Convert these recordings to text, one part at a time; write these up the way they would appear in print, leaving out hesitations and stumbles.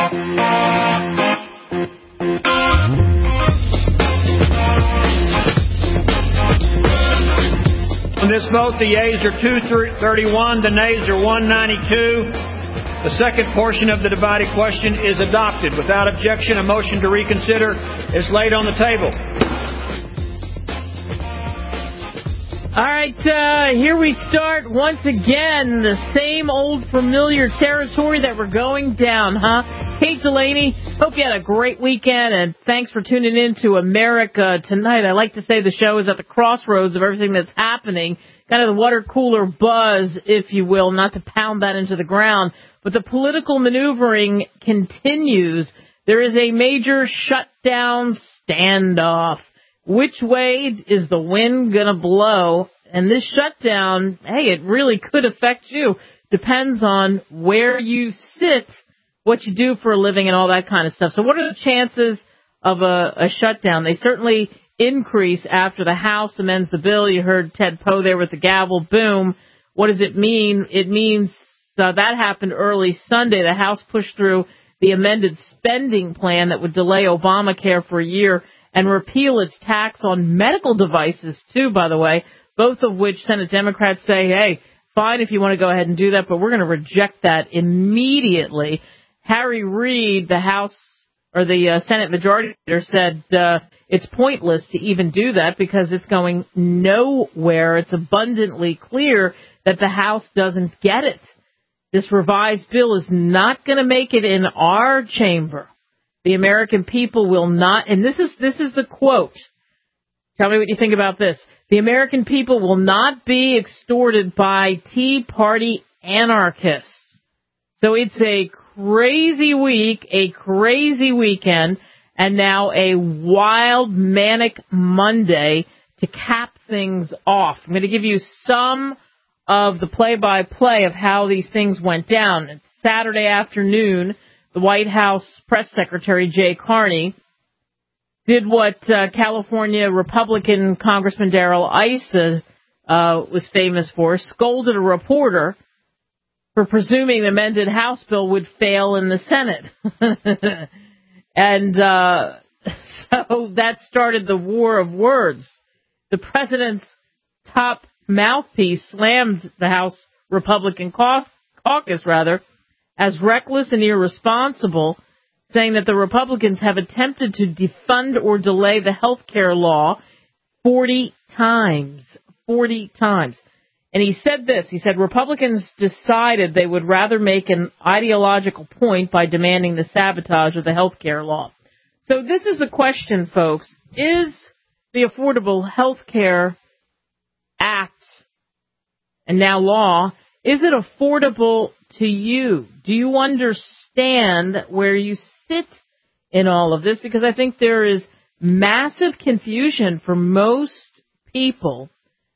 On this vote, the yeas are 231, the nays are 192. The second portion of the divided question is adopted. Without objection, a motion to reconsider is laid on the table. All right, here we start once again, the same old familiar territory that we're going down, huh? Kate Delaney, hope you had a great weekend, and thanks for tuning in to America Tonight. I like to say the show is at the crossroads of everything that's happening, kind of the water cooler buzz, if you will, not to pound that into the ground. But the political maneuvering continues. There is a major shutdown standoff. Which way is the wind going to blow? And this shutdown, hey, it really could affect you. Depends on where you sit, what you do for a living, and all that kind of stuff. So what are the chances of a shutdown? They certainly increase after the House amends the bill. You heard Ted Poe there with the gavel. Boom. What does it mean? It means that happened early Sunday. The House pushed through the amended spending plan that would delay Obamacare for a year and repeal its tax on medical devices, too, by the way, both of which Senate Democrats say, hey, fine if you want to go ahead and do that, but we're going to reject that immediately. Harry Reid, the House or the Senate Majority Leader, said it's pointless to even do that because it's going nowhere. It's abundantly clear that the House doesn't get it. This revised bill is not going to make it in our chamber. The American people will not, and this is the quote. Tell me what you think about this. The American people will not be extorted by Tea Party anarchists. So it's a crazy week, a crazy weekend, and now a wild, manic Monday to cap things off. I'm going to give you some of the play-by-play of how these things went down. It's Saturday afternoon. The White House press secretary, Jay Carney, did what California Republican Congressman Darrell Issa was famous for, scolded a reporter for presuming the amended House bill would fail in the Senate. And so that started the war of words. The president's top mouthpiece slammed the House Republican caucus, as reckless and irresponsible, saying that the Republicans have attempted to defund or delay the health care law 40 times. 40 times. And he said this. He said Republicans decided they would rather make an ideological point by demanding the sabotage of the health care law. So this is the question, folks. Is the Affordable Health Care Act, and now law, is it affordable to you? Do you understand where you sit in all of this? Because I think there is massive confusion for most people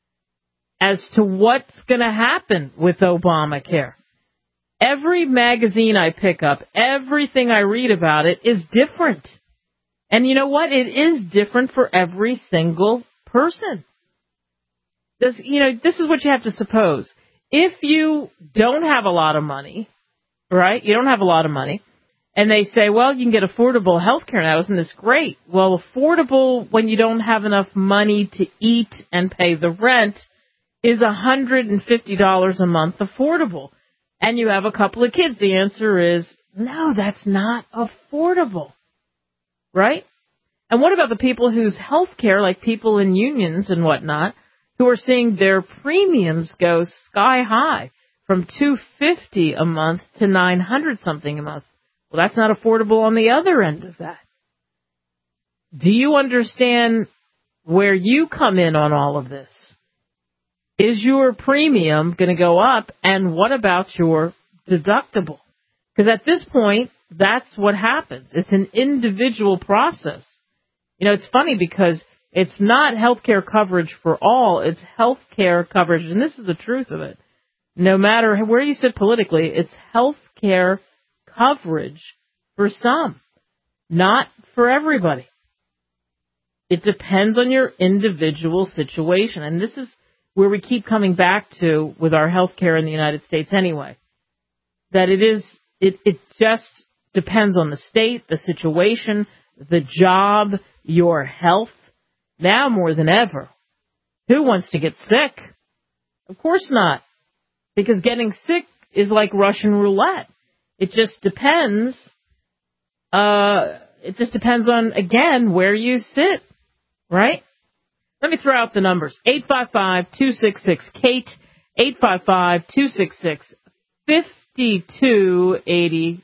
as to what's going to happen with Obamacare. Every magazine I pick up, everything I read about it is different. And you know what? It is different for every single person. This is what you have to suppose. If you don't have a lot of money, right? You don't have a lot of money. And they say, well, you can get affordable health care now. Isn't this great? Well, affordable when you don't have enough money to eat and pay the rent is $150 a month affordable. And you have a couple of kids. The answer is, no, that's not affordable. Right? And what about the people whose health care, like people in unions and whatnot, who are seeing their premiums go sky high from $250 a month to $900 something a month? Well, that's not affordable on the other end of that. Do you understand where you come in on all of this? Is your premium going to go up? And what about your deductible? Because at this point, that's what happens. It's an individual process. You know, it's funny because it's not health care coverage for all. It's health care coverage, and this is the truth of it. No matter where you sit politically, it's health care coverage for some, not for everybody. It depends on your individual situation, and this is where we keep coming back to with our health care in the United States anyway, that it just depends on the state, the situation, the job, your health. Now more than ever. Who wants to get sick? Of course not. Because getting sick is like Russian roulette. It just depends. It just depends on, again, where you sit, right? Let me throw out the numbers. 855-266-KATE, 855-266-5283,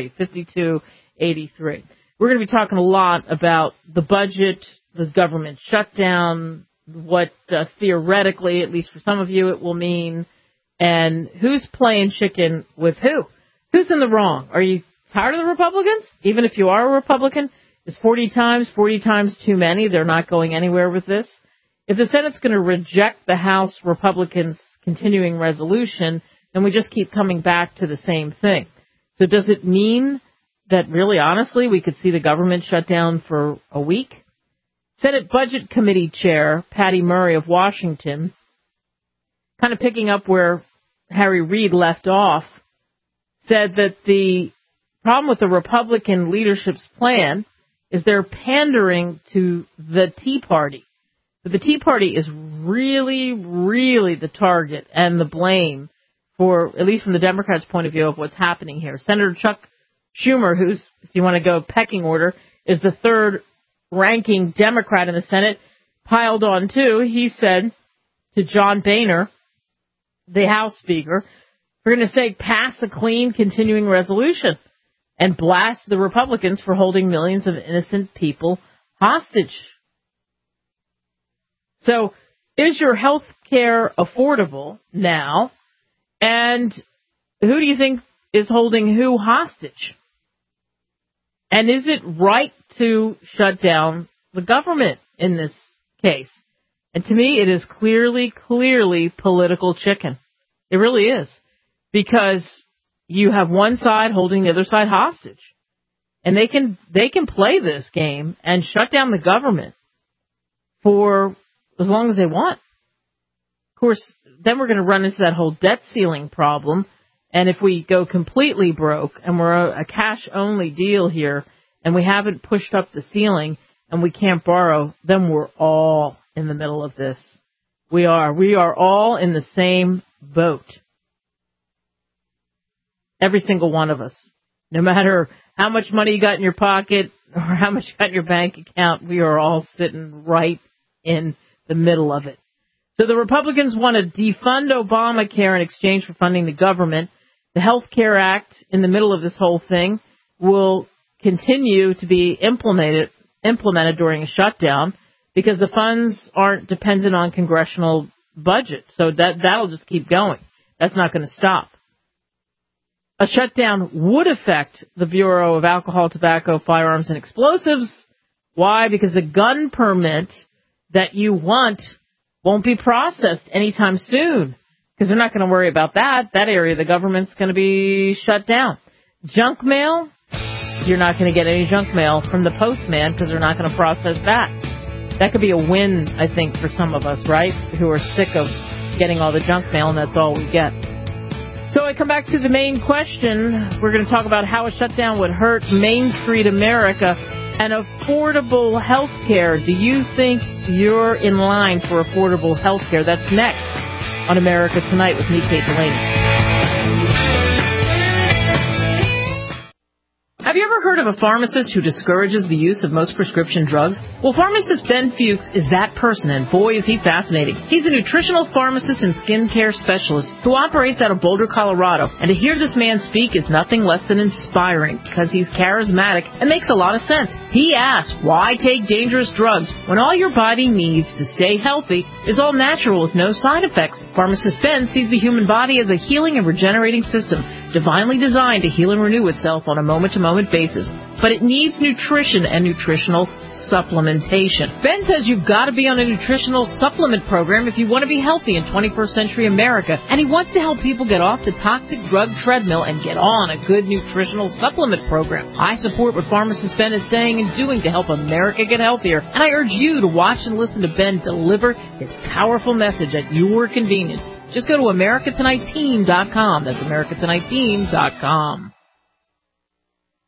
5283. We're going to be talking a lot about the budget, the government shutdown, what theoretically, at least for some of you, it will mean, and who's playing chicken with who. Who's in the wrong? Are you tired of the Republicans? Even if you are a Republican, is 40 times too many? They're not going anywhere with this. If the Senate's going to reject the House Republicans' continuing resolution, then we just keep coming back to the same thing. So does it mean that really, honestly, we could see the government shut down for a week? Senate Budget Committee Chair Patty Murray of Washington, kind of picking up where Harry Reid left off, said that the problem with the Republican leadership's plan is they're pandering to the Tea Party. So the Tea Party is really, really the target and the blame for, at least from the Democrats' point of view, of what's happening here. Senator Chuck Schumer, who's, if you want to go pecking order, is the third ranking Democrat in the Senate, piled on too. He said to John Boehner, the House Speaker, we're going to say pass a clean continuing resolution and blast the Republicans for holding millions of innocent people hostage. So is your health care affordable now? And who do you think is holding who hostage? And is it right to shut down the government in this case? And to me, it is clearly political chicken. It really is. Because you have one side holding the other side hostage. And they can play this game and shut down the government for as long as they want. Of course, then we're going to run into that whole debt ceiling problem. And if we go completely broke and we're a cash-only deal here and we haven't pushed up the ceiling and we can't borrow, then we're all in the middle of this. We are all in the same boat. Every single one of us. No matter how much money you got in your pocket or how much you got in your bank account, we are all sitting right in the middle of it. So the Republicans want to defund Obamacare in exchange for funding the government. The Health Care Act, in the middle of this whole thing, will continue to be implemented during a shutdown because the funds aren't dependent on congressional budget. So that'll just keep going. That's not going to stop. A shutdown would affect the Bureau of Alcohol, Tobacco, Firearms, and Explosives. Why? Because the gun permit that you want won't be processed anytime soon because they're not going to worry about that. That area of the government's going to be shut down. Junk mail, you're not going to get any junk mail from the postman because they're not going to process that. That could be a win, I think, for some of us, right, who are sick of getting all the junk mail and that's all we get. So I come back to the main question. We're going to talk about how a shutdown would hurt Main Street America and affordable health care. Do you think you're in line for affordable health care? That's next on America Tonight with me, Kate Delaney. Have you ever heard of a pharmacist who discourages the use of most prescription drugs? Well, pharmacist Ben Fuchs is that person, and boy, is he fascinating. He's a nutritional pharmacist and skincare specialist who operates out of Boulder, Colorado. And to hear this man speak is nothing less than inspiring because he's charismatic and makes a lot of sense. He asks, why take dangerous drugs when all your body needs to stay healthy is all natural with no side effects? Pharmacist Ben sees the human body as a healing and regenerating system, divinely designed to heal and renew itself on a moment-to-moment basis, but it needs nutrition and nutritional supplementation. Ben says you've got to be on a nutritional supplement program if you want to be healthy in 21st century America, and he wants to help people get off the toxic drug treadmill and get on a good nutritional supplement program. I support what pharmacist Ben is saying and doing to help America get healthier, and I urge you to watch and listen to Ben deliver his powerful message at your convenience. Just go to AmericaTonightTeam.com. That's AmericaTonightTeam.com.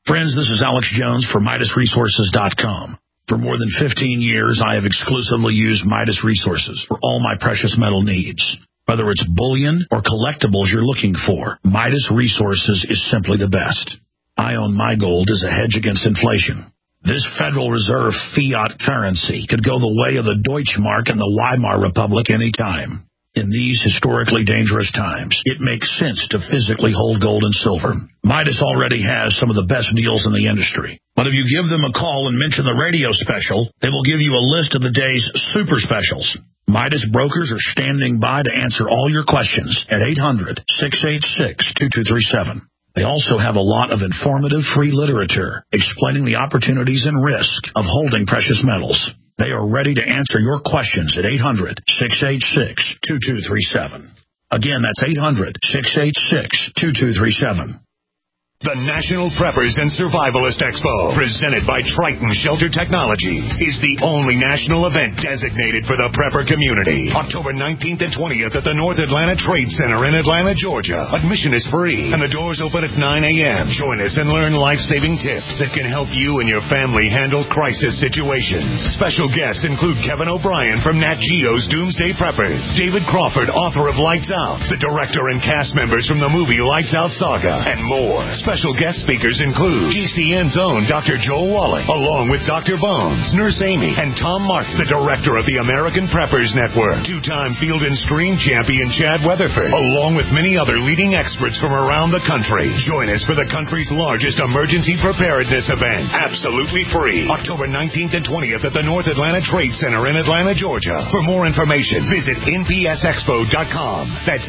Friends, this is Alex Jones for MidasResources.com. For more than 15 years, I have exclusively used Midas Resources for all my precious metal needs. Whether it's bullion or collectibles you're looking for, Midas Resources is simply the best. I own my gold as a hedge against inflation. This Federal Reserve fiat currency could go the way of the Deutschmark and the Weimar Republic any time. In these historically dangerous times, it makes sense to physically hold gold and silver. Midas already has some of the best deals in the industry. But if you give them a call and mention the radio special, they will give you a list of the day's super specials. Midas brokers are standing by to answer all your questions at 800-686-2237. They also have a lot of informative free literature explaining the opportunities and risk of holding precious metals. They are ready to answer your questions at 800-686-2237. Again, that's 800-686-2237. The National Preppers and Survivalist Expo, presented by Triton Shelter Technologies, is the only national event designated for the prepper community. October 19th and 20th at the North Atlanta Trade Center in Atlanta, Georgia. Admission is free, and the doors open at 9 a.m. Join us and learn life-saving tips that can help you and your family handle crisis situations. Special guests include Kevin O'Brien from Nat Geo's Doomsday Preppers, David Crawford, author of Lights Out, the director and cast members from the movie Lights Out Saga, and more. Special guest speakers include GCN's own Dr. Joel Wallach, along with Dr. Bones, Nurse Amy, and Tom Martin, the director of the American Preppers Network, two-time Field and Stream champion Chad Weatherford, along with many other leading experts from around the country. Join us for the country's largest emergency preparedness event, absolutely free, October 19th and 20th at the North Atlanta Trade Center in Atlanta, Georgia. For more information, visit npsexpo.com. That's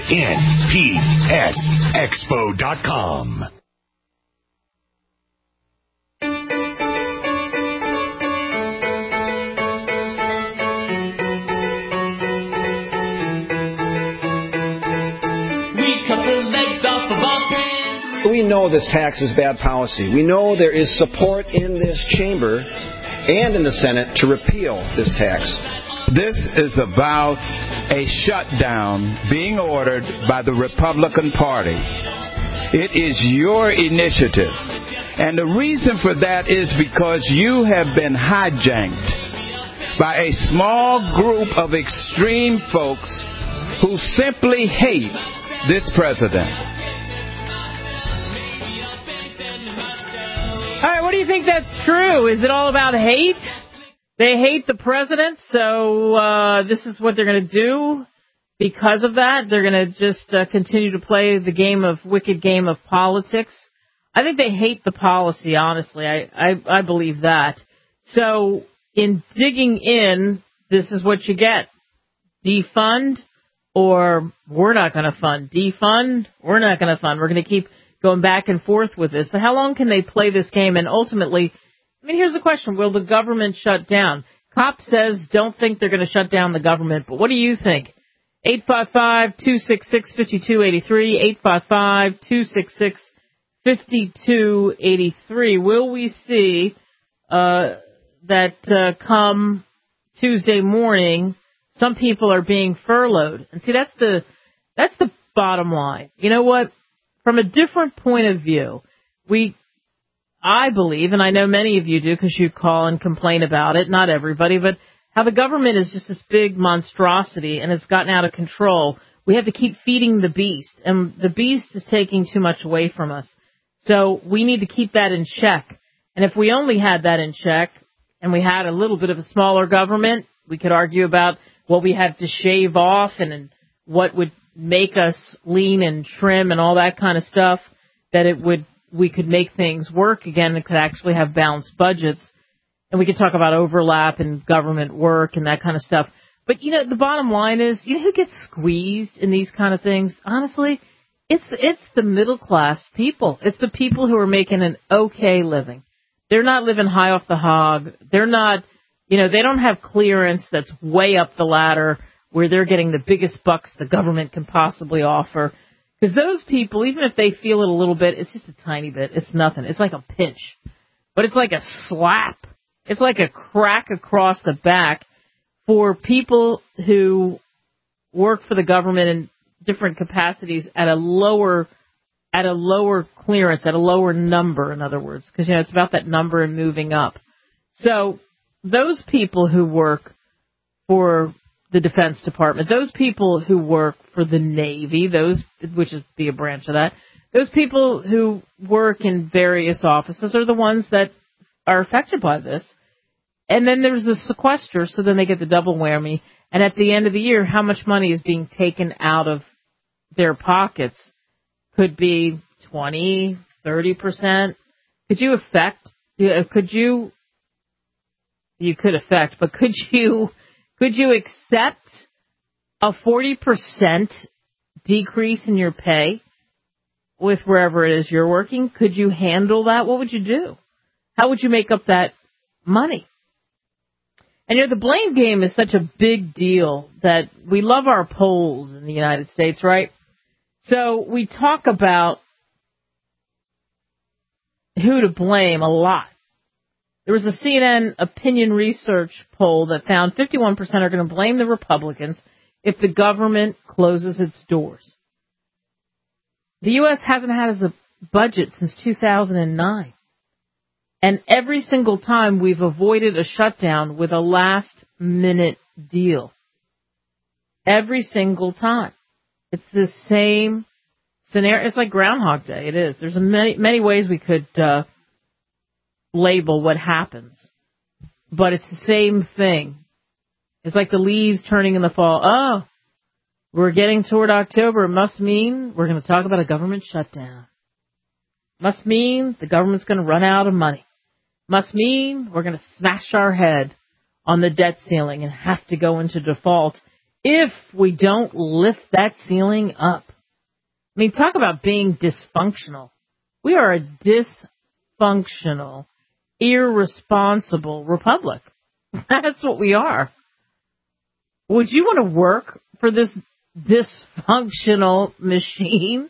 npsexpo.com. We know this tax is bad policy. We know there is support in this chamber and in the Senate to repeal this tax. This is about a shutdown being ordered by the Republican Party. It is your initiative. And the reason for that is because you have been hijacked by a small group of extreme folks who simply hate this president. All right, what do you think that's true? Is it all about hate? They hate the president, so this is what they're going to do because of that. They're going to just continue to play the wicked game of politics. I think they hate the policy, honestly. I believe that. So in digging in, this is what you get. Defund, or we're not going to fund. Defund, we're not going to fund. We're going to keep going back and forth with this. But how long can they play this game? And ultimately, here's the question. Will the government shut down? COP says don't think they're going to shut down the government. But what do you think? 855-266-5283, 855-266-5283. Will we see that come Tuesday morning, some people are being furloughed? And see, that's the bottom line. You know what? From a different point of view, I believe, and I know many of you do because you call and complain about it, not everybody, but how the government is just this big monstrosity and it's gotten out of control. We have to keep feeding the beast, and the beast is taking too much away from us. So we need to keep that in check. And if we only had that in check and we had a little bit of a smaller government, we could argue about what we have to shave off and what would make us lean and trim and all that kind of stuff, that we could make things work again and could actually have balanced budgets. And we could talk about overlap and government work and that kind of stuff. But, the bottom line is, who gets squeezed in these kind of things? Honestly, it's the middle class people. It's the people who are making an okay living. They're not living high off the hog. They're not, they don't have clearance that's way up the ladder where they're getting the biggest bucks the government can possibly offer. Because those people, even if they feel it a little bit, it's just a tiny bit. It's nothing. It's like a pinch. But it's like a slap. It's like a crack across the back for people who work for the government in different capacities at a lower at a lower clearance, at a lower number, in other words, because, it's about that number and moving up. So those people who work for the Defense Department, those people who work for the Navy, which is be a branch of that, those people who work in various offices are the ones that are affected by this. And then there's the sequester, so then they get the double whammy. And at the end of the year, how much money is being taken out of their pockets? Could be 20, 30%. Could you affect, you could affect, but could you accept a 40% decrease in your pay with wherever it is you're working? Could you handle that? What would you do? How would you make up that money? And the blame game is such a big deal that we love our polls in the United States, right? So we talk about who to blame a lot. There was a CNN opinion research poll that found 51% are going to blame the Republicans if the government closes its doors. The U.S. hasn't had a budget since 2009. And every single time we've avoided a shutdown with a last-minute deal. Every single time. It's the same scenario. It's like Groundhog Day. It is. There's many ways we could label what happens. But it's the same thing. It's like the leaves turning in the fall. Oh, we're getting toward October. It must mean we're going to talk about a government shutdown. Must mean the government's going to run out of money. Must mean we're going to smash our head on the debt ceiling and have to go into default if we don't lift that ceiling up. I mean, talk about being dysfunctional. We are a dysfunctional, irresponsible republic. That's what we are. Would you want to work for this dysfunctional machine?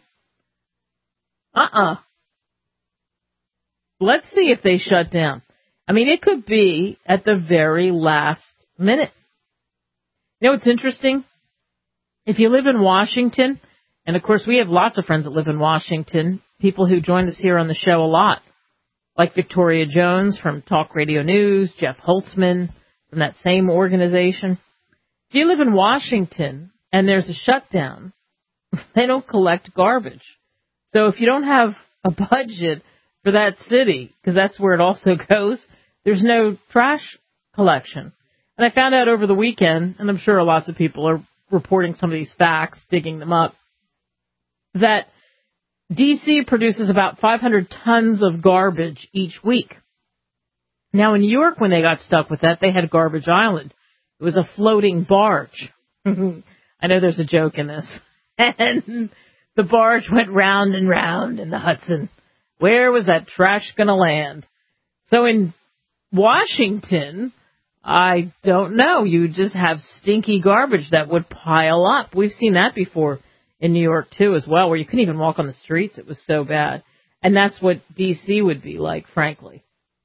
Let's see if they shut down. I mean, it could be at the very last minute. It's interesting? If you live in Washington, and of course we have lots of friends that live in Washington, people who join us here on the show a lot, like Victoria Jones from Talk Radio News, Jeff Holtzman from that same organization. If you live in Washington and there's a shutdown, they don't collect garbage. So if you don't have a budget for that city, because that's where it also goes, there's no trash collection. And I found out over the weekend, and I'm sure lots of people are reporting some of these facts, digging them up, that D.C. produces about 500 tons of garbage each week. Now, in New York, when they got stuck with that, they had Garbage Island. It was a floating barge. I know there's a joke in this. And the barge went round and round in the Hudson. Where was that trash going to land? So in Washington, I don't know. You just have stinky garbage that would pile up. We've seen that before in New York, too, as well, where you couldn't even walk on the streets. It was so bad. And that's what D.C. would be like, frankly.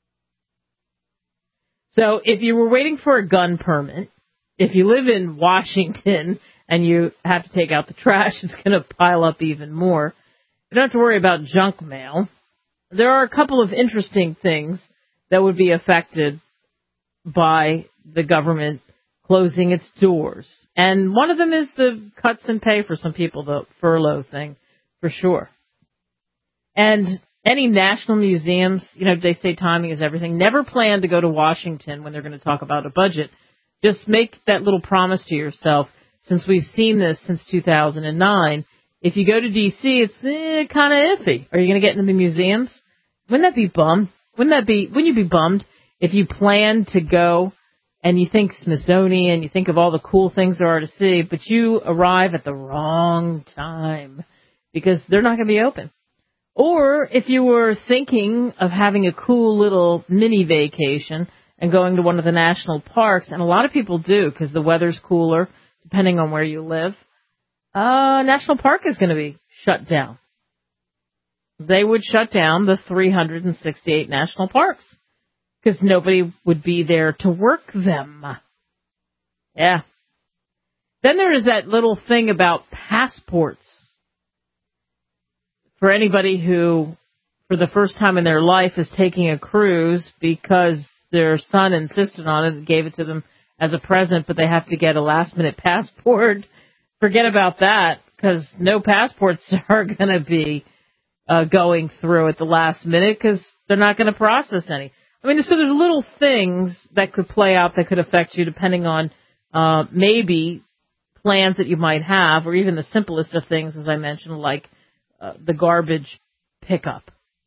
So if you were waiting for a gun permit, if you live in Washington and you have to take out the trash, it's going to pile up even more. You don't have to worry about junk mail. There are a couple of interesting things that would be affected by the government closing its doors. And one of them is the cuts in pay for some people, the furlough thing, for sure. And any national museums, they say timing is everything. Never plan to go to Washington when they're going to talk about a budget. Just make that little promise to yourself, since we've seen this since 2009. If you go to D.C., it's kind of iffy. Are you going to get into the museums? Wouldn't that be bummed? Wouldn't you be bummed if you plan to go and you think Smithsonian, you think of all the cool things there are to see, but you arrive at the wrong time because they're not going to be open? Or if you were thinking of having a cool little mini vacation and going to one of the national parks, and a lot of people do because the weather's cooler, depending on where you live, national park is going to be shut down. They would shut down the 368 national parks because nobody would be there to work them. Yeah. Then there is that little thing about passports. for anybody who, for the first time in their life, is taking a cruise because their son insisted on it and gave it to them as a present, but they have to get a last-minute passport. Forget about that, because no passports are going to be going through at the last minute because they're not going to process any. I mean, so there's little things that could play out that could affect you depending on maybe plans that you might have, or even the simplest of things, as I mentioned, like the garbage pickup.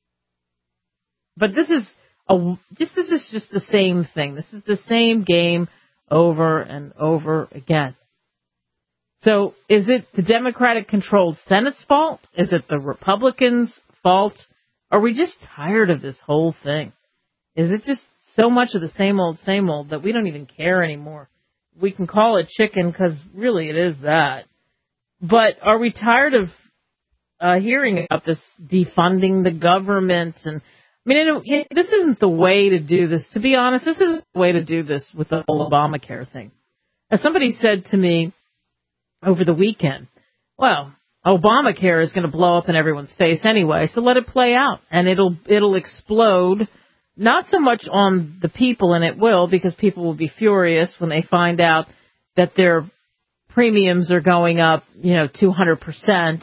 But this is just the same thing. This is the same game over and over again. So is it the Democratic-controlled Senate's fault? Is it the Republicans' fault? Are we just tired of this whole thing? Is it just so much of the same old that we don't even care anymore? We can call it chicken because really it is that. But are we tired of hearing about this defunding the government? And I mean, this isn't the way to do this. To be honest, this isn't the way to do this with the whole Obamacare thing. As somebody said to me over the weekend, well, Obamacare is going to blow up in everyone's face anyway, so let it play out, and it'll explode. Not so much on the people, and it will, because people will be furious when they find out that their premiums are going up, 200%,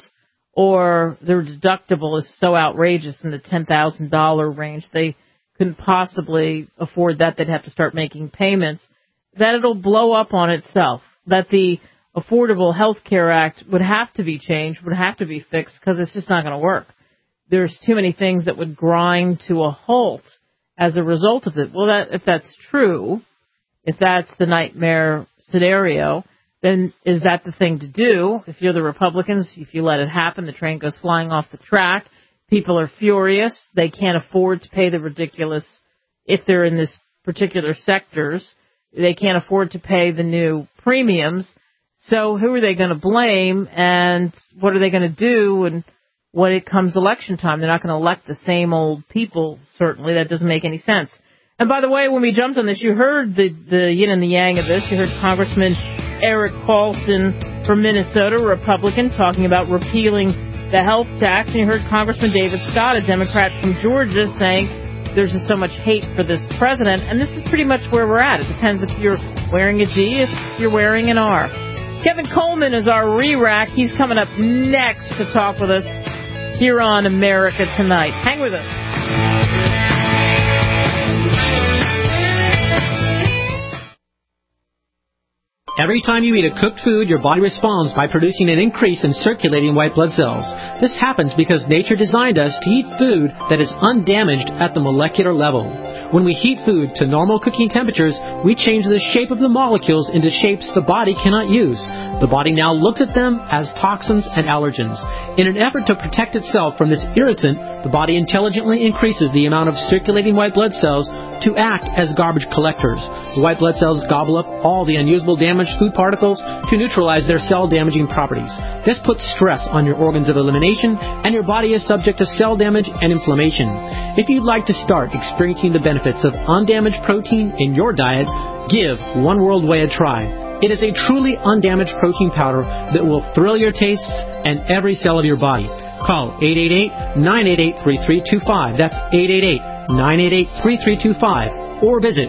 or their deductible is so outrageous in the $10,000 range they couldn't possibly afford that. They'd have to start making payments. That it'll blow up on itself. That the Affordable Health Care Act would have to be changed, would have to be fixed, because it's just not going to work. There's too many things that would grind to a halt as a result of it. Well, if that's true, if that's the nightmare scenario, then is that the thing to do? If you're the Republicans, if you let it happen, the train goes flying off the track. People are furious. They can't afford to pay the ridiculous, if they're in this particular sectors, they can't afford to pay the new premiums. So who are they going to blame, and what are they going to do? And when it comes election time, they're not going to elect the same old people, certainly. That doesn't make any sense. And by the way, when we jumped on this, you heard the yin and the yang of this. You heard Congressman Eric Paulson from Minnesota, a Republican, talking about repealing the health tax. And you heard Congressman David Scott, a Democrat from Georgia, saying there's just so much hate for this president. And this is pretty much where we're at. It depends if you're wearing a G, if you're wearing an R. Kevin Coleman is our re-rack. He's coming up next to talk with us here on America Tonight. Hang with us. Every time you eat a cooked food, your body responds by producing an increase in circulating white blood cells. This happens because nature designed us to eat food that is undamaged at the molecular level. When we heat food to normal cooking temperatures, we change the shape of the molecules into shapes the body cannot use. The body now looks at them as toxins and allergens. In an effort to protect itself from this irritant, the body intelligently increases the amount of circulating white blood cells to act as garbage collectors. The white blood cells gobble up all the unusable damaged food particles to neutralize their cell-damaging properties. This puts stress on your organs of elimination, and your body is subject to cell damage and inflammation. If you'd like to start experiencing the benefits of undamaged protein in your diet, give One World Whey a try. It is a truly undamaged protein powder that will thrill your tastes and every cell of your body. Call 888-988-3325. That's 888-988-3325. Or visit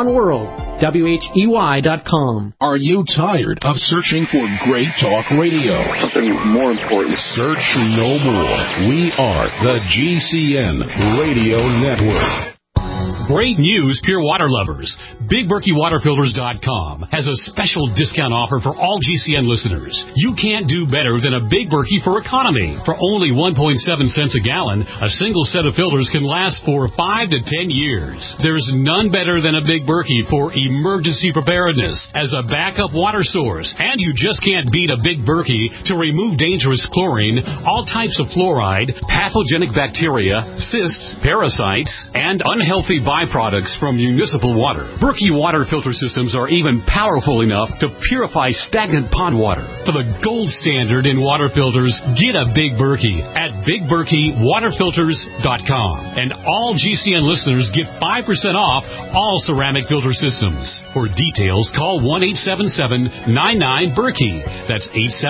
oneworldwhey.com. Are you tired of searching for great talk radio? Something more important. Search no more. We are the GCN Radio Network. Great news, pure water lovers. BigBerkeyWaterFilters.com has a special discount offer for all GCN listeners. You can't do better than a Big Berkey for economy. For only 1.7 cents a gallon, a single set of filters can last for 5 to 10 years. There's none better than a Big Berkey for emergency preparedness as a backup water source. And you just can't beat a Big Berkey to remove dangerous chlorine, all types of fluoride, pathogenic bacteria, cysts, parasites, and unhealthy byproducts from municipal water. Berkey water filter systems are even powerful enough to purify stagnant pond water. For the gold standard in water filters, get a Big Berkey at BigBerkeyWaterFilters.com. And all GCN listeners get 5% off all ceramic filter systems. For details, call 1-877-99-BERKEY. That's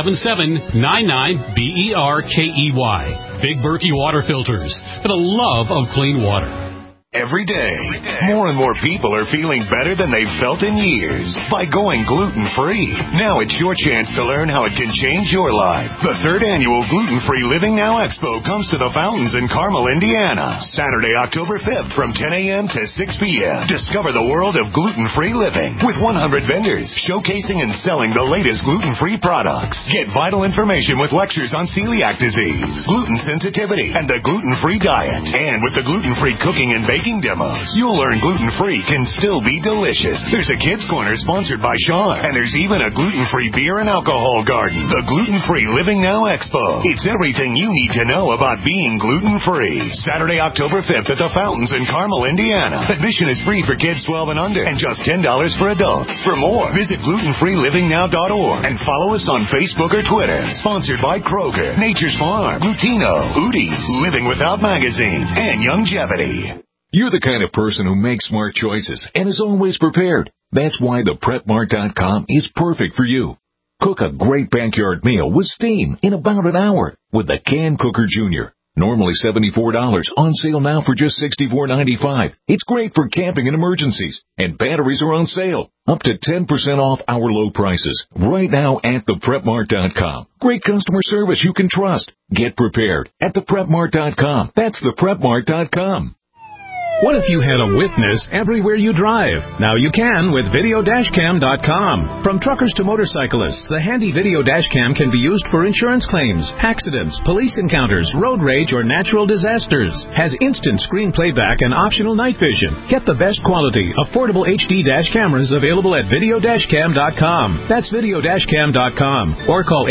877-99-BERKEY. Big Berkey Water Filters, for the love of clean water. Every day, more and more people are feeling better than they've felt in years by going gluten-free. Now it's your chance to learn how it can change your life. The 3rd annual Gluten-Free Living Now Expo comes to the Fountains in Carmel, Indiana, Saturday, October 5th from 10 a.m. to 6 p.m. Discover the world of gluten-free living with 100 vendors showcasing and selling the latest gluten-free products. Get vital information with lectures on celiac disease, gluten sensitivity, and the gluten-free diet. And with the gluten-free cooking and baking demos, you'll learn gluten-free can still be delicious. There's a kids' corner sponsored by Sean, and there's even a gluten-free beer and alcohol garden. The Gluten-Free Living Now Expo. It's everything you need to know about being gluten-free. Saturday, October 5th at the Fountains in Carmel, Indiana. Admission is free for kids 12 and under, and just $10 for adults. For more, visit glutenfreelivingnow.org and follow us on Facebook or Twitter. Sponsored by Kroger, Nature's Farm, Lutino, Udi's, Living Without Magazine, and Youngevity. You're the kind of person who makes smart choices and is always prepared. That's why the PrepMart.com is perfect for you. Cook a great backyard meal with steam in about an hour with the Can Cooker Jr. Normally $74, on sale now for just $64.95. It's great for camping and emergencies, and batteries are on sale. Up to 10% off our low prices right now at theprepmart.com. Great customer service you can trust. Get prepared at theprepmart.com. That's theprepmart.com. What if you had a witness everywhere you drive? Now you can with videodashcam.com. From truckers to motorcyclists, the handy video dashcam can be used for insurance claims, accidents, police encounters, road rage, or natural disasters. Has instant screen playback and optional night vision. Get the best quality, affordable HD dash cameras available at videodashcam.com. That's videodashcam.com. Or call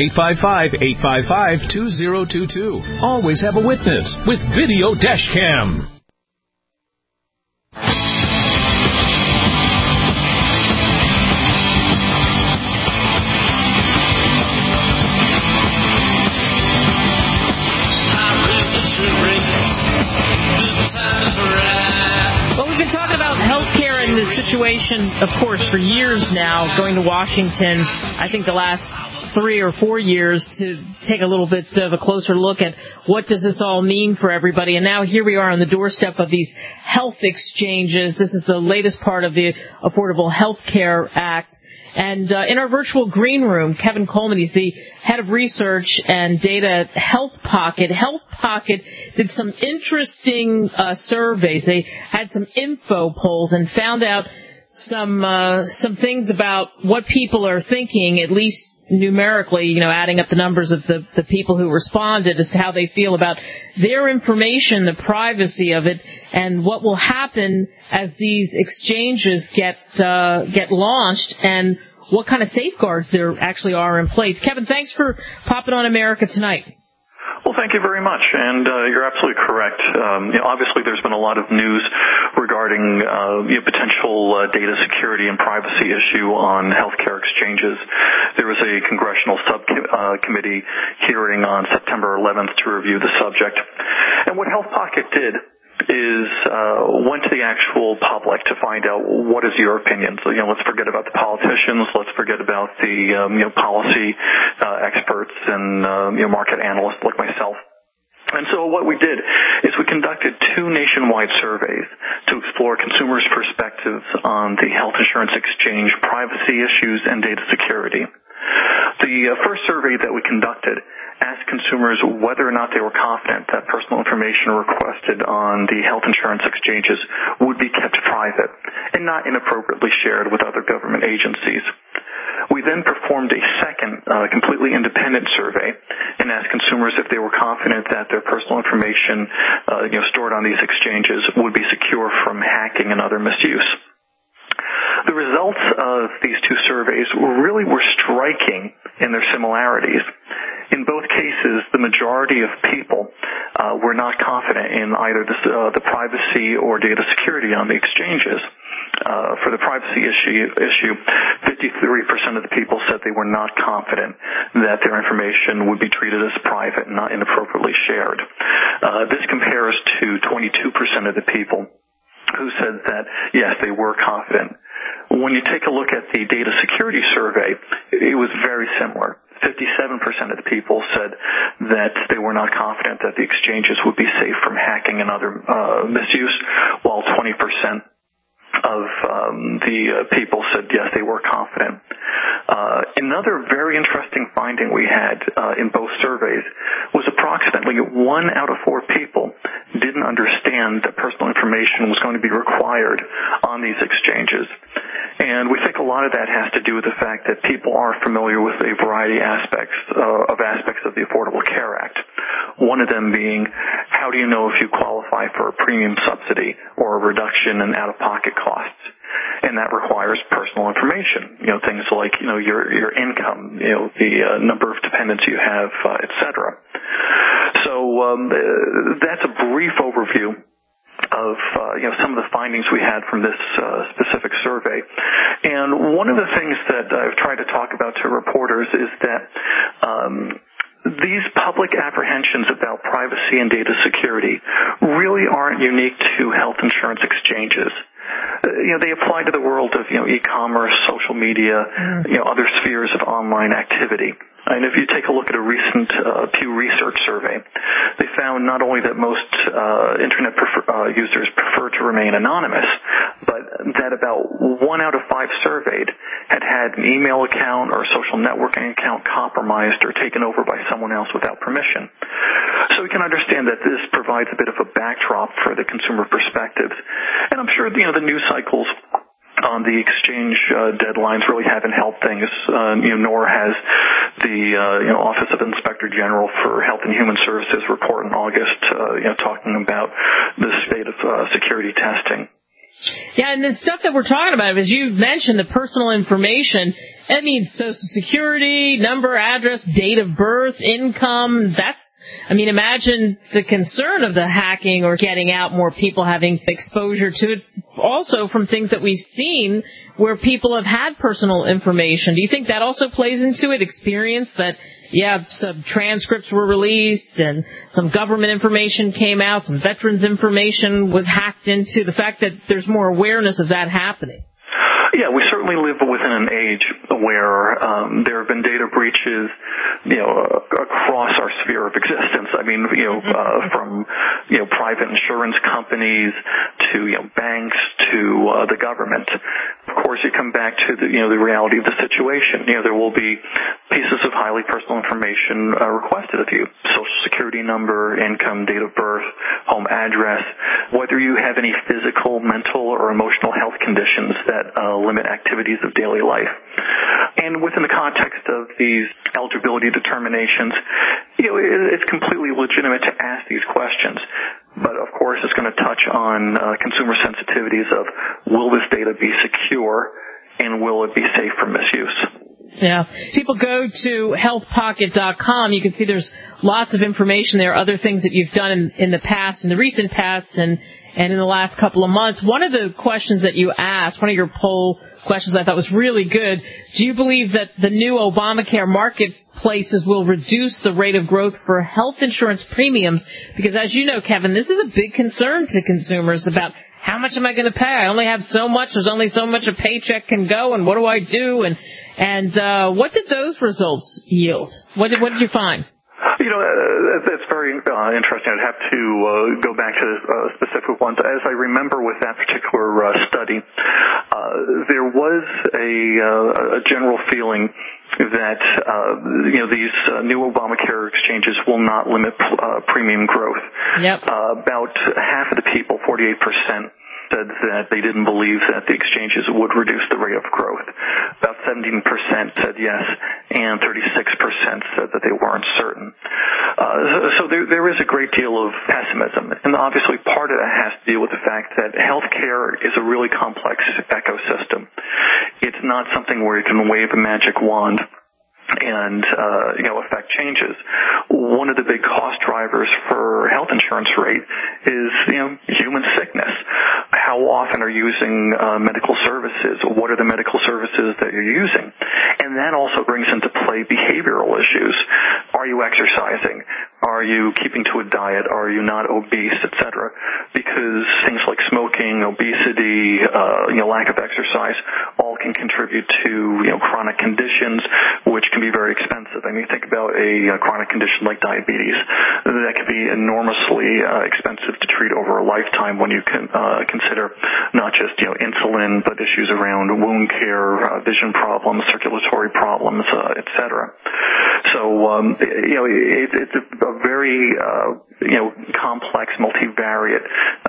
855-855-2022. Always have a witness with Video Dashcam. Healthcare in this situation, of course, for years now, going to Washington, I think the last 3 or 4 years, to take a little bit of a closer look at what does this all mean for everybody. And now here we are on the doorstep of these health exchanges. This is the latest part of the Affordable Health Care Act. And in our virtual green room, Kevin Coleman, he's the head of research and data at Health Pocket. Health Pocket did some interesting surveys. They had some info polls and found out some things about what people are thinking, at least numerically, adding up the numbers of the people who responded as to how they feel about their information, the privacy of it, and what will happen as these exchanges get launched, and what kind of safeguards there actually are in place. Kevin, thanks for popping on America Tonight. Well, thank you very much, and you're absolutely correct. Obviously, there's been a lot of news regarding potential data security and privacy issue on healthcare exchanges. There was a congressional subcommittee hearing on September 11th to review the subject. And what Health Pocket did is went to the actual public to find out what is your opinion. So, let's forget about the politicians. Let's forget about the policy experts and market analysts like myself. And so what we did is we conducted 2 nationwide surveys to explore consumers' perspectives on the health insurance exchange privacy issues and data security. The first survey that we conducted asked consumers whether or not they were confident that personal information requested on the health insurance exchanges would be kept private and not inappropriately shared with other government agencies. We then performed a second, completely independent survey and asked consumers if they were confident that their personal information, stored on these exchanges would be secure from hacking and other misuse. The results of these 2 surveys really were striking in their similarities. In both cases, the majority of people were not confident in either the privacy or data security on the exchanges. For the privacy issue, 53% of the people said they were not confident that their information would be treated as private and not inappropriately shared. This compares to 22% of the people who said that, yes, they were confident. When you take a look at the data security survey, it was very similar. 57% of the people said that they were not confident that the exchanges would be safe from hacking and other misuse, while 20% of the people said yes, they were confident. Another very interesting finding we had in both surveys was approximately 1 out of 4 people didn't understand that personal information was going to be required on these exchanges. And we think a lot of that has to do with the fact that people are familiar with a variety of aspects of the Affordable Care Act. One of them being, how do you know if you qualify for a premium subsidy or a reduction in out-of-pocket costs? And that requires personal information, things like, your income, the number of dependents you have, et cetera. So that's a brief overview of some of the findings we had from this specific survey. And one of the things that I've tried to talk about to reporters is that these public apprehensions about privacy and data security really aren't unique to health insurance exchanges. They apply to the world of e-commerce, social media, other spheres of online activity. And if you take a look at a recent Pew Research survey, they found not only that most Internet users prefer to remain anonymous, but that about 1 out of 5 surveyed had an email account or a social networking account compromised or taken over by someone else without permission. So we can understand that this provides a bit of a backdrop for the consumer perspectives. And I'm sure the news cycles on the exchange deadlines really haven't helped things, nor has the Office of Inspector General for Health and Human Services report in August, talking about the state of security testing. Yeah, and the stuff that we're talking about, as you mentioned, the personal information, that means Social Security, number, address, date of birth, income. Imagine the concern of the hacking or getting out, more people having exposure to it, also from things that we've seen where people have had personal information. Do you think that also plays into it, experience that, some transcripts were released and some government information came out, some veterans information was hacked into, the fact that there's more awareness of that happening? Yeah, we certainly live within an age where there have been data breaches, across our sphere of existence. From private insurance companies to banks to the government. Of course, you come back to the reality of the situation. There will be pieces of highly personal information requested of you: Social Security number, income, date of birth, home address, whether you have any physical, mental, or emotional health conditions that limit activities of daily life. And within the context of these eligibility determinations, it's completely legitimate to ask these questions. But of course, it's going to touch on consumer sensitivities of, will this data be secure and will it be safe for misuse? Yeah. People go to healthpocket.com. You can see there's lots of information there, other things that you've done in the past, in the recent past, and in the last couple of months. One of the questions that you asked, one of your poll questions I thought was really good. Do you believe that the new Obamacare marketplaces will reduce the rate of growth for health insurance premiums? Because as you know, Kevin, this is a big concern to consumers about how much am I going to pay? I only have so much. There's only so much a paycheck can go, and what do I do? And what did those results yield? What did you find? That's very interesting. I'd have to go back to specific ones. As I remember with that particular study, there was a general feeling that these new Obamacare exchanges will not limit premium growth. Yep. About half of the people, 48%, said that they didn't believe that the exchanges would reduce the rate of growth. About 17% said yes, and 36% said that they weren't certain. So there is a great deal of pessimism, and obviously part of that has to do with the fact that healthcare is a really complex ecosystem. It's not something where you can wave a magic wand and affect changes. One of the big cost drivers for health insurance rate is human sickness. How often are using medical services? What are the medical services that you're using? And that also brings into play behavioral issues. Are you exercising? Are you keeping to a diet? Are you not obese, etc.? Because things like smoking, obesity, lack of exercise, all can contribute to chronic conditions, which can be very expensive. I mean, think about a chronic condition like diabetes. That can be enormously expensive to treat over a lifetime when you can consider not just insulin, but issues around wound care, vision problems, circulatory problems, etc. So it's a very complex, multivariate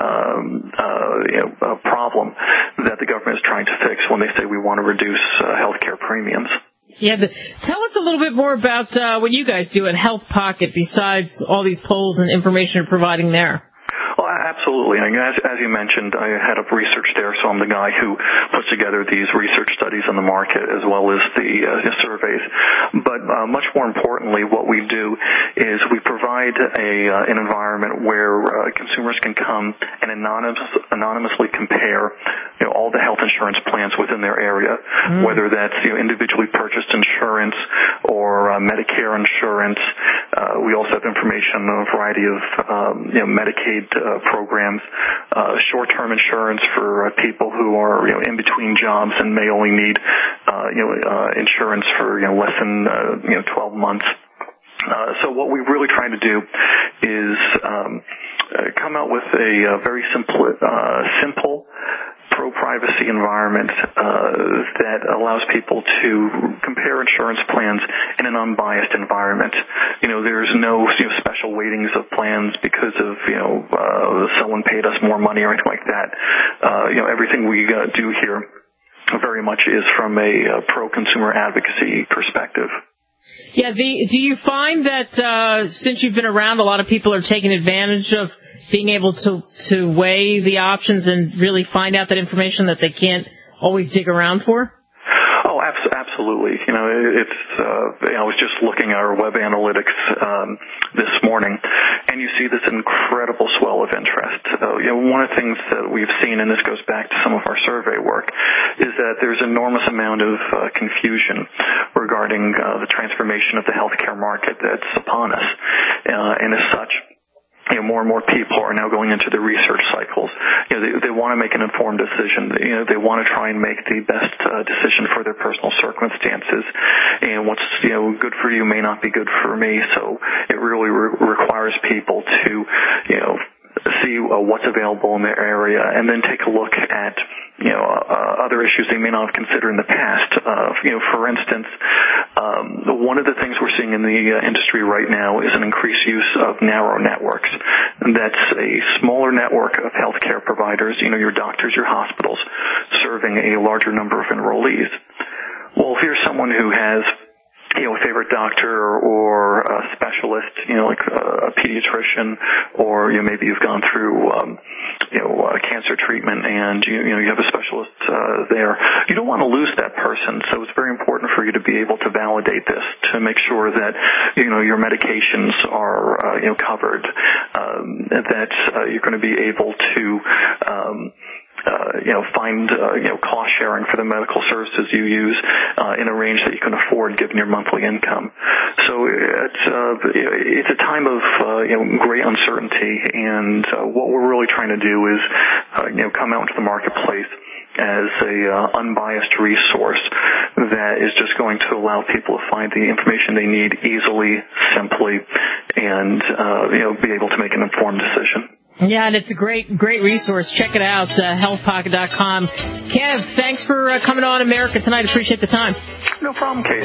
problem that the government is trying to fix when they say we want to reduce healthcare premiums. Yeah, tell us a little bit more about what you guys do at Health Pocket besides all these polls and information you're providing there. Well, absolutely. And as you mentioned, I head up research there, so I'm the guy who puts together these research studies on the market as well as the surveys. But much more importantly, what we do is we provide an environment where consumers can come and anonymously compare all the health insurance plans within their area, whether that's individually purchased insurance or Medicare insurance. We also have information on a variety of Medicaid programs, short-term insurance for people who are in between jobs and may only need insurance for less than 12 months. So what we're really trying to do is come out with a very simple pro-privacy environment that allows people to compare insurance plans in an unbiased environment. There's no special weightings of plans because of someone paid us more money or anything like that. Everything we do here very much is from a pro-consumer advocacy perspective. Yeah, do you find that since you've been around, a lot of people are taking advantage of being able to weigh the options and really find out that information that they can't always dig around for? Oh, absolutely. I was just looking at our web analytics this morning, and you see this incredible swell of interest. One of the things that we've seen, and this goes back to some of our survey work, is that there's an enormous amount of confusion regarding the transformation of the healthcare market that's upon us, and as such, more and more people are now going into the research cycles. They want to make an informed decision. They want to try and make the best decision for their personal circumstances. And what's good for you may not be good for me. So it really requires people to see what's available in their area, and then take a look at other issues they may not have considered in the past. For instance, one of the things we're seeing in the industry right now is an increased use of narrow networks. And that's a smaller network of healthcare providers, your doctors, your hospitals, serving a larger number of enrollees. Well, if you're someone who has a favorite doctor or a specialist, like a pediatrician, or maybe you've gone through cancer treatment and you have a specialist there. You don't want to lose that person, so it's very important for you to be able to validate this to make sure that your medications are covered, that you're going to be able to find cost sharing for the medical services you use in a range that you can afford given your monthly income. So it's a time of great uncertainty, and what we're really trying to do is come out into the marketplace as a unbiased resource that is just going to allow people to find the information they need easily, simply, and be able to make an informed decision. Yeah, and it's a great resource. Check it out, healthpocket.com. Kev, thanks for coming on America Tonight. Appreciate the time. No problem, Kate.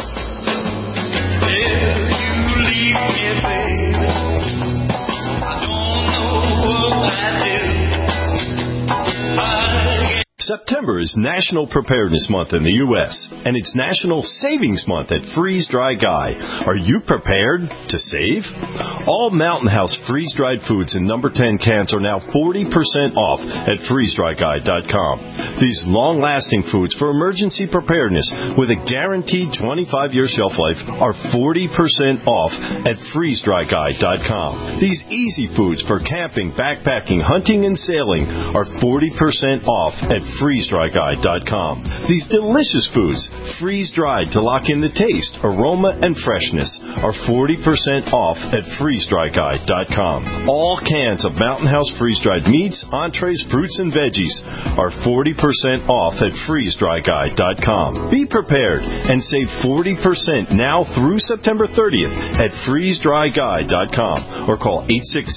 September is National Preparedness Month in the U.S., and it's National Savings Month at Freeze Dry Guy. Are you prepared to save? All Mountain House freeze-dried foods in number 10 cans are now 40% off at freezedryguy.com. These long-lasting foods for emergency preparedness with a guaranteed 25-year shelf life are 40% off at freezedryguy.com. These easy foods for camping, backpacking, hunting, and sailing are 40% off at freezedryguy.com. These delicious foods, freeze-dried to lock in the taste, aroma, and freshness, are 40% off at freezedryguy.com. All cans of Mountain House freeze-dried meats, entrees, fruits, and veggies are 40% off at freezedryguy.com. Be prepared and save 40% now through September 30th at freezedryguy.com or call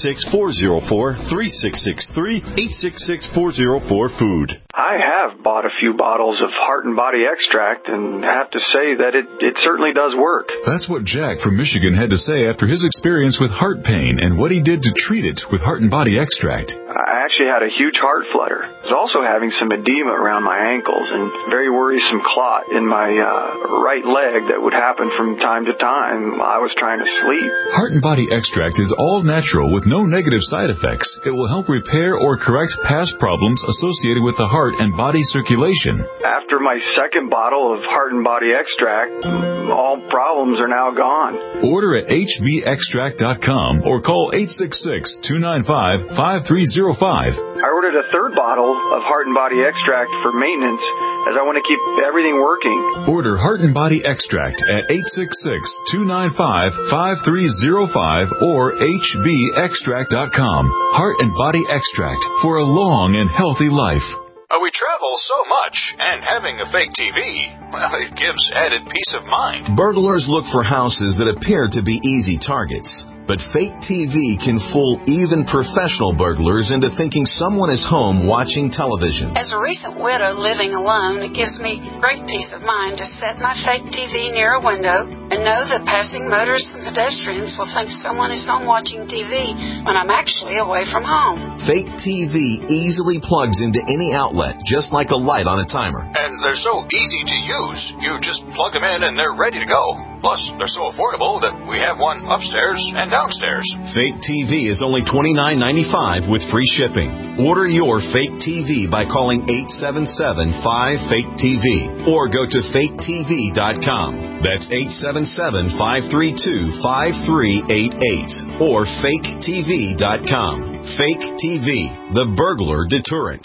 866-404-3663, 866-404-FOOD. I have bought a few bottles of Heart and Body Extract and have to say that it certainly does work. That's what Jack from Michigan had to say after his experience with heart pain and what he did to treat it with Heart and Body Extract. I actually had a huge heart flutter. I was also having some edema around my ankles and very worrisome clot in my right leg that would happen from time to time while I was trying to sleep. Heart and Body Extract is all natural with no negative side effects. It will help repair or correct past problems associated with the heart and body circulation. After my second bottle of Heart and Body Extract, all problems are now gone. Order at hbextract.com or call 866-295-5305. I ordered a third bottle of Heart and Body Extract for maintenance as I want to keep everything working. Order Heart and Body Extract at 866-295-5305 or hbextract.com. Heart and Body Extract for a long and healthy life. We travel so much, and having a fake TV, well, it gives added peace of mind. Burglars look for houses that appear to be easy targets. But fake TV can fool even professional burglars into thinking someone is home watching television. As a recent widow living alone, it gives me great peace of mind to set my fake TV near a window and know that passing motorists and pedestrians will think someone is home watching TV when I'm actually away from home. Fake TV easily plugs into any outlet, just like a light on a timer. And they're so easy to use. You just plug them in and they're ready to go. Plus, they're so affordable that we have one upstairs and downstairs. Fake TV is only $29.95 with free shipping. Order your fake TV by calling 877-5FAKE-TV or go to faketv.com. That's 877-532-5388 or faketv.com. Fake TV, the burglar deterrent.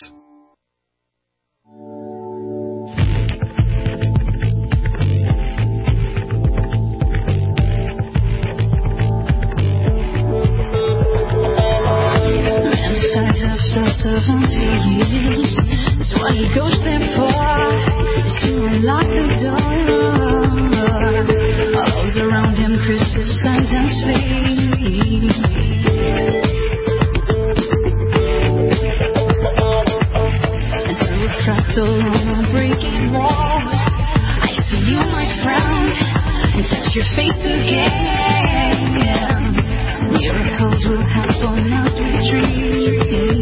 After 70 years, that's what he goes there for, is to unlock the door. All those around him criticize and sleep. And through a fractal on a breaking wall, I see you, my friend, and touch your face again. Miracles will happen as we dream.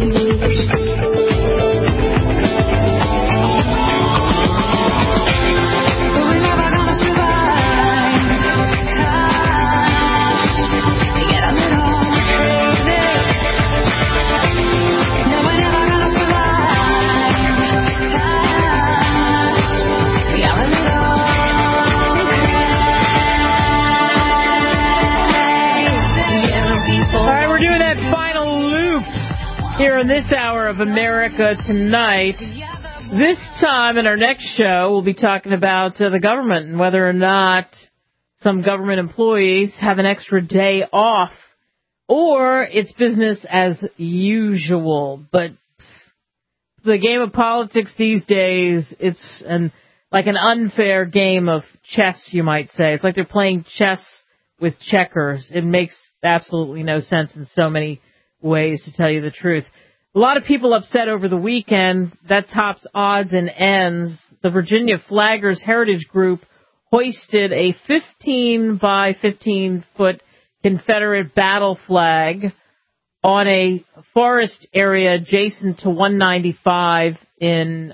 Here in this hour of America Tonight. This time in our next show, we'll be talking about the government and whether or not some government employees have an extra day off or it's business as usual. But the game of politics these days, it's like an unfair game of chess, you might say. It's like they're playing chess with checkers. It makes absolutely no sense in so many ways, to tell you the truth. A lot of people upset over the weekend. That tops odds and ends. The Virginia Flaggers Heritage Group hoisted a 15 by 15 foot Confederate battle flag on a forest area adjacent to 195 in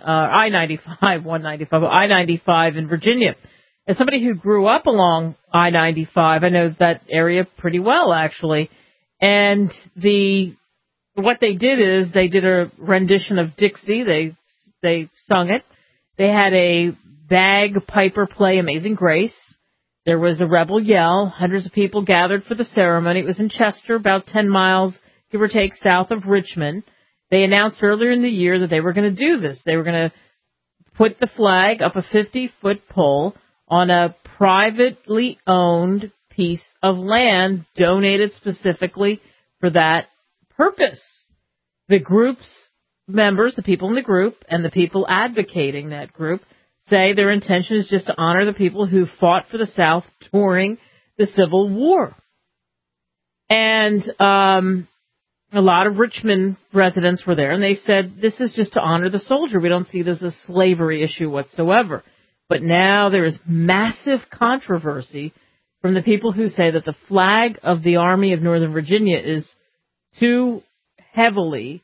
I-95 in Virginia. As somebody who grew up along I-95, I know that area pretty well, actually. And what they did is they did a rendition of Dixie. They sung it. They had a bagpiper play Amazing Grace. There was a rebel yell. Hundreds of people gathered for the ceremony. It was in Chester, about 10 miles, give or take, south of Richmond. They announced earlier in the year that they were going to do this. They were going to put the flag up a 50-foot pole on a privately owned piece of land donated specifically for that purpose. The group's members, the people in the group, and the people advocating that group say their intention is just to honor the people who fought for the South during the Civil War. And a lot of Richmond residents were there, and they said, this is just to honor the soldier. We don't see it as a slavery issue whatsoever. But now there is massive controversy from the people who say that the flag of the Army of Northern Virginia is too heavily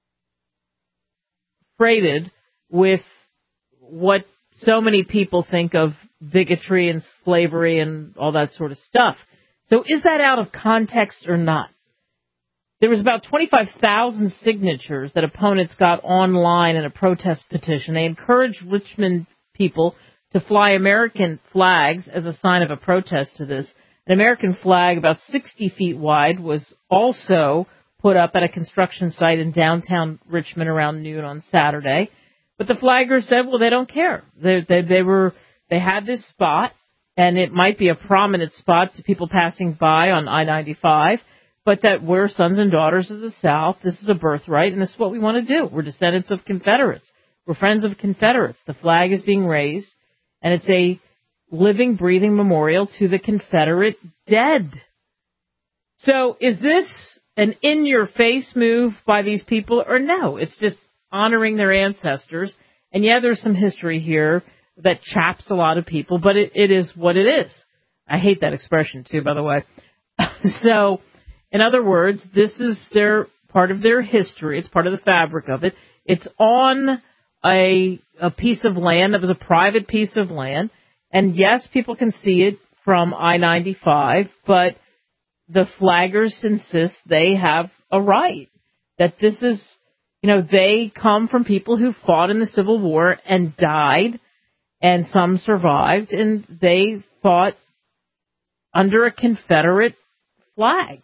freighted with what so many people think of bigotry and slavery and all that sort of stuff. So is that out of context or not? There was about 25,000 signatures that opponents got online in a protest petition. They encouraged Richmond people to fly American flags as a sign of a protest to this. An American flag about 60 feet wide was also put up at a construction site in downtown Richmond around noon on Saturday. But the flaggers said, well, they don't care. They had this spot, and it might be a prominent spot to people passing by on I-95, but that we're sons and daughters of the South. This is a birthright, and this is what we want to do. We're descendants of Confederates. We're friends of Confederates. The flag is being raised, and it's a living, breathing memorial to the Confederate dead. So is this an in-your-face move by these people, or no? It's just honoring their ancestors. And yeah, there's some history here that chaps a lot of people, but it is what it is. I hate that expression, too, by the way. So, in other words, this is their part of their history. It's part of the fabric of it. It's on a piece of land that was a private piece of land. And yes, people can see it from I-95, but the flaggers insist they have a right. That this is, they come from people who fought in the Civil War and died, and some survived, and they fought under a Confederate flag.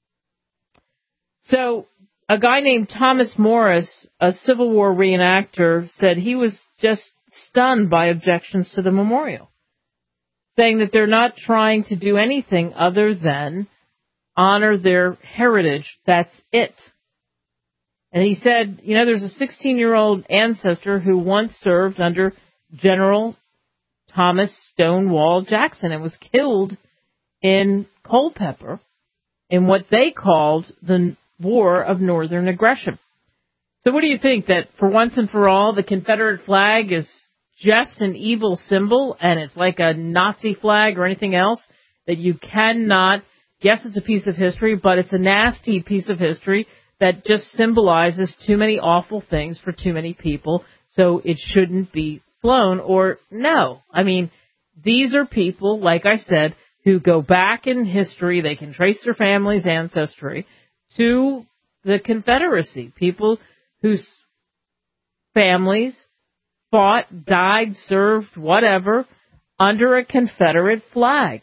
So a guy named Thomas Morris, a Civil War reenactor, said he was just stunned by objections to the memorial, saying that they're not trying to do anything other than honor their heritage. That's it. And he said, there's a 16-year-old ancestor who once served under General Thomas Stonewall Jackson and was killed in Culpeper in what they called the War of Northern Aggression. So what do you think, that for once and for all, the Confederate flag is just an evil symbol and it's like a Nazi flag or anything else that you cannot, yes, it's a piece of history, but it's a nasty piece of history that just symbolizes too many awful things for too many people, so it shouldn't be flown? Or no? I mean, these are people, like I said, who go back in history. They can trace their family's ancestry to the Confederacy, people whose families fought, died, served, whatever, under a Confederate flag.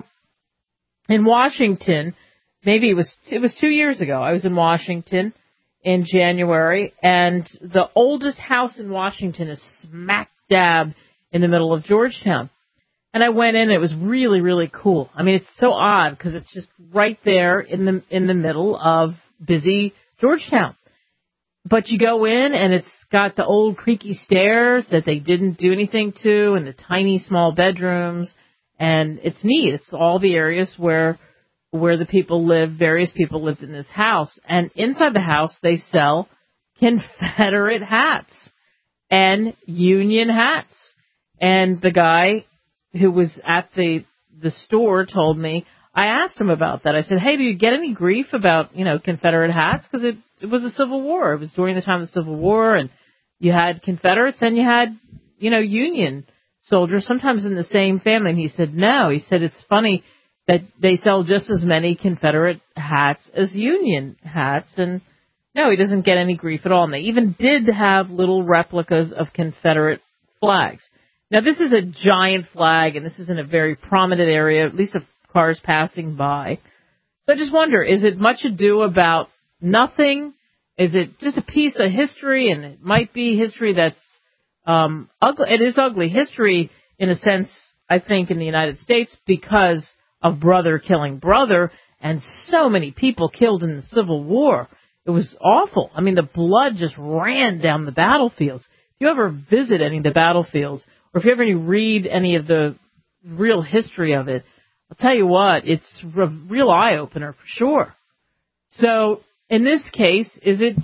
In Washington, maybe it was 2 years ago, I was in Washington in January, and the oldest house in Washington is smack dab in the middle of Georgetown. And I went in, and it was really, really cool. I mean, it's so odd because it's just right there in the middle of busy Georgetown. But you go in, and it's got the old creaky stairs that they didn't do anything to, and the tiny small bedrooms, and it's neat. It's all the areas where the people live, various people lived in this house. And inside the house, they sell Confederate hats and Union hats. And the guy who was at the store told me, I asked him about that. I said, hey, do you get any grief about, Confederate hats? Because it was a Civil War. It was during the time of the Civil War, and, You had Confederates and you had, Union soldiers, sometimes in the same family. And he said, no. He said, it's funny that they sell just as many Confederate hats as Union hats. And no, he doesn't get any grief at all. And they even did have little replicas of Confederate flags. Now, this is a giant flag, and this is in a very prominent area, at least of cars passing by. So I just wonder, is it much ado about nothing? Is it just a piece of history? And it might be history that's ugly. It is ugly history in a sense, I think, in the United States because of brother killing brother and so many people killed in the Civil War. It was awful. I mean, the blood just ran down the battlefields. If you ever visit any of the battlefields, or if you ever read any of the real history of it, I'll tell you what, it's a real eye-opener for sure. So, in this case, is it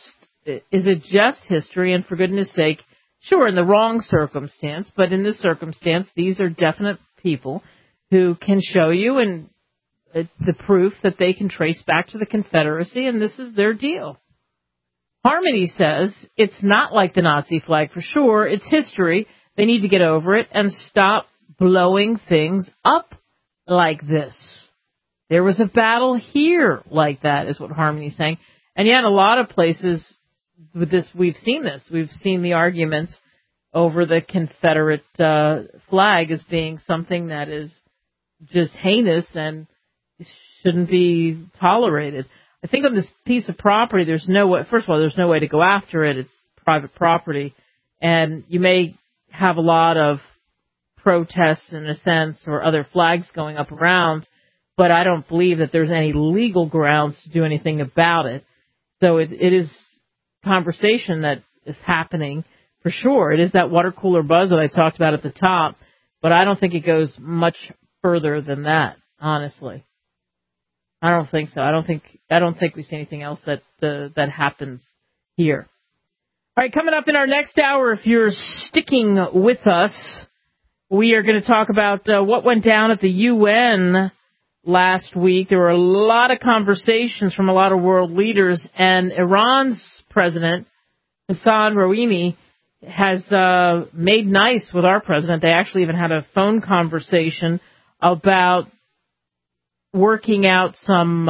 just history? And for goodness sake, sure, in the wrong circumstance, but in this circumstance, these are definite people who can show you and the proof that they can trace back to the Confederacy, and this is their deal. Harmony says it's not like the Nazi flag for sure. It's history. They need to get over it and stop blowing things up like this. There was a battle here like that, is what Harmony's saying. And yet, in a lot of places with this, we've seen this. We've seen the arguments over the Confederate flag as being something that is just heinous and shouldn't be tolerated. I think on this piece of property, there's no way. First of all, there's no way to go after it. It's private property, and you may have a lot of protests in a sense or other flags going up around, but I don't believe that there's any legal grounds to do anything about it. So it is conversation that is happening for sure. It is that water cooler buzz that I talked about at the top, but I don't think it goes much further than that, honestly. I don't think so. I don't think we see anything else that happens here. All right, coming up in our next hour, if you're sticking with us, we are going to talk about what went down at the UN last week. There were a lot of conversations from a lot of world leaders, and Iran's president, Hassan Rouhani, has made nice with our president. They actually even had a phone conversation about working out some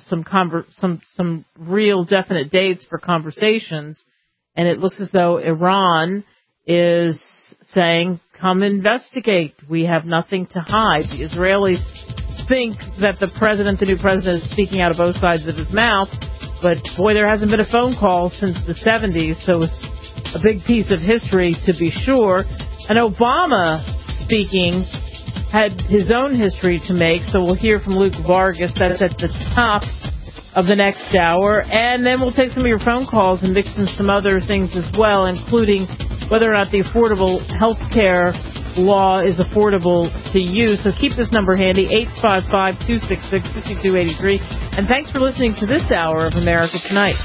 real definite dates for conversations. And it looks as though Iran is saying, come investigate. We have nothing to hide. The Israelis think that the new president is speaking out of both sides of his mouth. But, boy, there hasn't been a phone call since the 70s, so it's a big piece of history to be sure. And Obama speaking had his own history to make, so we'll hear from Luke Vargas. That's at the top of the next hour, and then we'll take some of your phone calls and mix in some other things as well, including whether or not the Affordable Health Care law is affordable to you. So keep this number handy, 855-266-5283. And thanks for listening to this hour of America Tonight.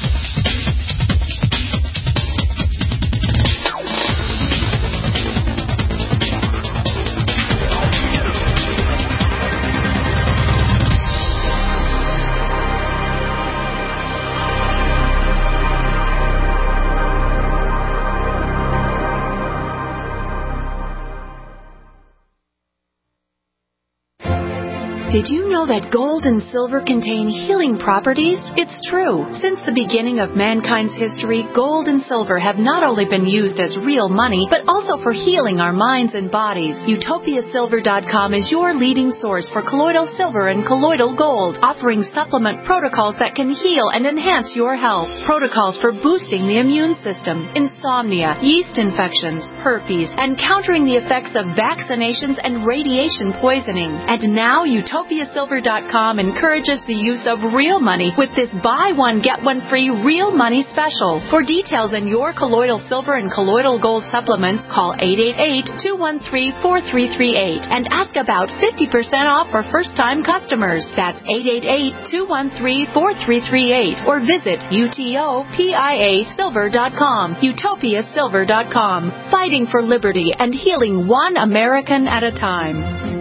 Did you know that gold and silver contain healing properties? It's true. Since the beginning of mankind's history, gold and silver have not only been used as real money, but also for healing our minds and bodies. UtopiaSilver.com is your leading source for colloidal silver and colloidal gold, offering supplement protocols that can heal and enhance your health. Protocols for boosting the immune system, insomnia, yeast infections, herpes, and countering the effects of vaccinations and radiation poisoning. And now UtopiaSilver.com encourages the use of real money with this buy one, get one free real money special. For details on your colloidal silver and colloidal gold supplements, call 888-213-4338 and ask about 50% off for first-time customers. That's 888-213-4338 or visit UTOPIASilver.com. UtopiaSilver.com. Fighting for liberty and healing one American at a time.